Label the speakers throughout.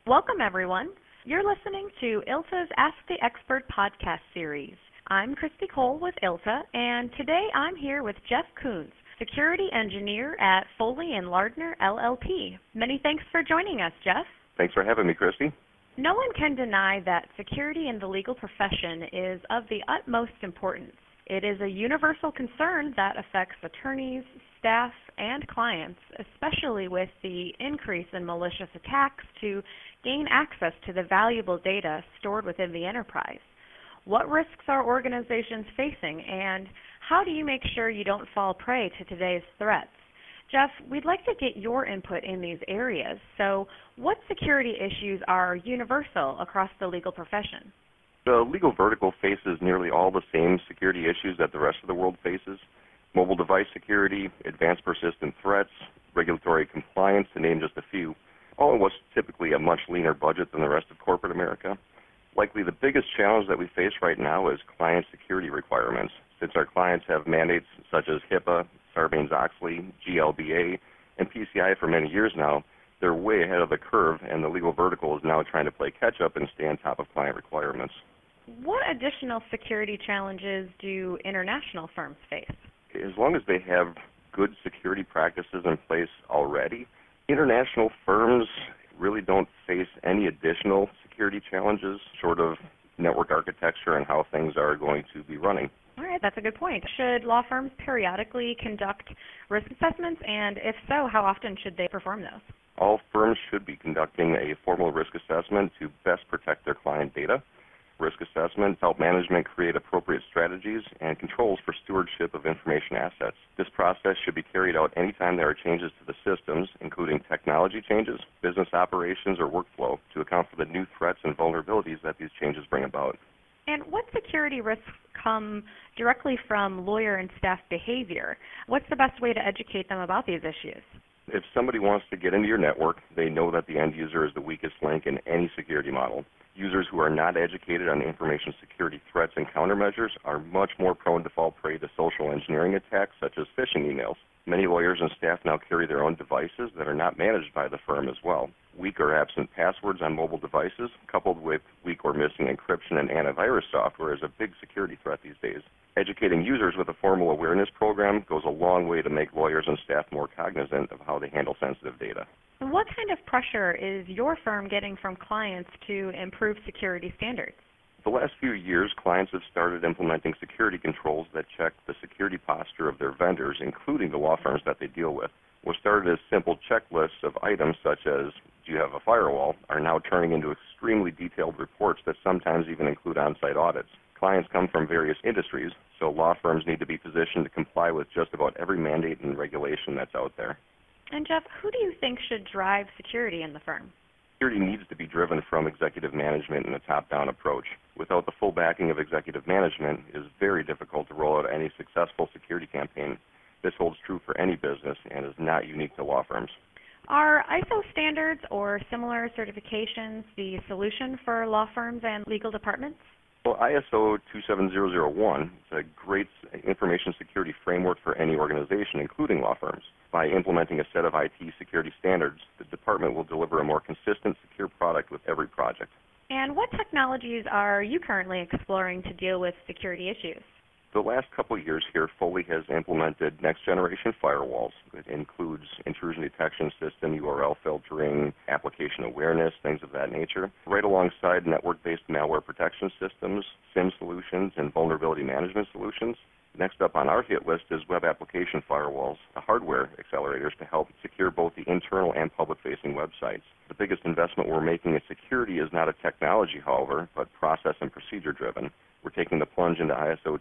Speaker 1: Welcome, everyone. You're listening to ILTA's Ask the Expert podcast series. I'm Christy Cole with ILTA, and today I'm here with Jeff Coons, security engineer at Foley & Lardner, LLP. Many thanks for joining us, Jeff.
Speaker 2: Thanks for having me, Christy.
Speaker 1: No one can deny that security in the legal profession is of the utmost importance. It is a universal concern that affects attorneys, staff, and clients, especially with the increase in malicious attacks to gain access to the valuable data stored within the enterprise. What risks are organizations facing, and how do you make sure you don't fall prey to today's threats? Jeff, we'd like to get your input in these areas. So, what security issues are universal across the legal profession?
Speaker 2: The legal vertical faces nearly all the same security issues that the rest of the world faces. Mobile device security, advanced persistent threats, regulatory compliance, to name just a few, all in what's typically a much leaner budget than the rest of corporate America. Likely the biggest challenge that we face right now is client security requirements. Since our clients have mandates such as HIPAA, Sarbanes-Oxley, GLBA, and PCI for many years now, they're way ahead of the curve, and the legal vertical is now trying to play catch-up and stay on top of client requirements.
Speaker 1: What additional security challenges do international firms face?
Speaker 2: As long as they have good security practices in place already, international firms really don't face any additional security challenges short of network architecture and how things are going to be running.
Speaker 1: All right, that's a good point. Should law firms periodically conduct risk assessments, and if so, how often should they perform those?
Speaker 2: All firms should be conducting a formal risk assessment to best protect their client data. Risk assessments help management create appropriate strategies and controls for stewardship of information assets. This process should be carried out anytime there are changes to the systems, including technology changes, business operations, or workflow, to account for the new threats and vulnerabilities that these changes bring about.
Speaker 1: And what security risks come directly from lawyer and staff behavior? What's the best way to educate them about these issues?
Speaker 2: If somebody wants to get into your network, they know that the end user is the weakest link in any security model. Users who are not educated on information security threats and countermeasures are much more prone to fall prey to social engineering attacks such as phishing emails. Many lawyers and staff now carry their own devices that are not managed by the firm as well. Weak or absent passwords on mobile devices, coupled with weak or missing encryption and antivirus software, is a big security threat these days. Educating users with a formal awareness program goes a long way to make lawyers and staff more cognizant of how they handle sensitive data.
Speaker 1: What kind of pressure is your firm getting from clients to improve security standards?
Speaker 2: The last few years, clients have started implementing security controls that check the security posture of their vendors, including the law firms that they deal with. What started as simple checklists of items such as, do you have a firewall, are now turning into extremely detailed reports that sometimes even include on-site audits. Clients come from various industries, so law firms need to be positioned to comply with just about every mandate and regulation that's out there.
Speaker 1: And Jeff, who do you think should drive security in the firm?
Speaker 2: Security needs to be driven from executive management in a top-down approach. Without the full backing of executive management, it is very difficult to roll out any successful security campaign. This holds true for any business and is not unique to law firms.
Speaker 1: Are ISO standards or similar certifications the solution for law firms and legal departments?
Speaker 2: Well, ISO 27001 is a great information security framework for any organization, including law firms. By implementing a set of IT security standards, the department will deliver a more consistent, secure product with every project.
Speaker 1: And what technologies are you currently exploring to deal with security issues?
Speaker 2: The last couple of years here, Foley has implemented next-generation firewalls. It includes intrusion detection system, URL filtering, application awareness, things of that nature, right alongside network-based malware protection systems, SIEM solutions, and vulnerability management solutions. Next up on our hit list is web application firewalls, the hardware accelerators to help secure both the internal and public-facing websites. The biggest investment we're making in security is not a technology, however, but process and procedure-driven. We're taking the plunge into ISO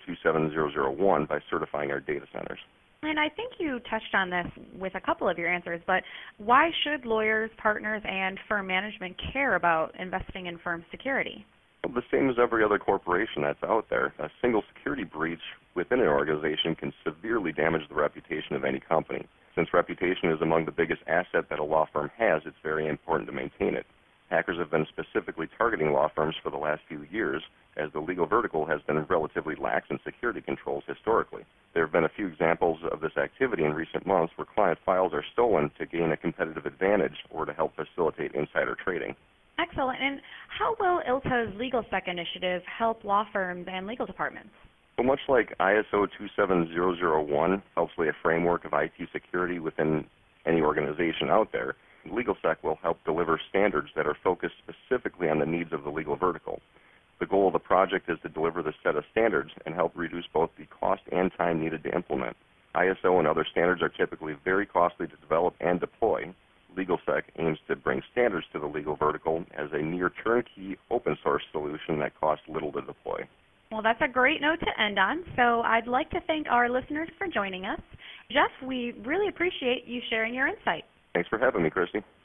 Speaker 2: 27001 by certifying our data centers.
Speaker 1: And I think you touched on this with a couple of your answers, but why should lawyers, partners, and firm management care about investing in firm security?
Speaker 2: Well, the same as every other corporation that's out there. A single security breach within an organization can severely damage the reputation of any company. Since reputation is among the biggest asset that a law firm has, it's very important to maintain it. Hackers have been specifically targeting law firms for the last few years, as the legal vertical has been relatively lax in security controls historically. There have been a few examples of this activity in recent months where client files are stolen to gain a competitive advantage or to help facilitate insider trading.
Speaker 1: Excellent. And how will ILTA's LegalSec initiative help law firms and legal departments?
Speaker 2: Well, much like ISO 27001 helps lay a framework of IT security within any organization out there, LegalSec will help deliver standards that are focused specifically on the needs of the legal vertical. The goal of the project is to deliver the set of standards and help reduce both the cost and time needed to implement. ISO and other standards are typically very costly to develop and deploy. LegalSec aims to bring standards to the legal vertical as a near turnkey open source solution that costs little to deploy.
Speaker 1: Well, that's a great note to end on. So I'd like to thank our listeners for joining us. Jeff, we really appreciate you sharing your insight.
Speaker 2: Thanks for having me, Christy.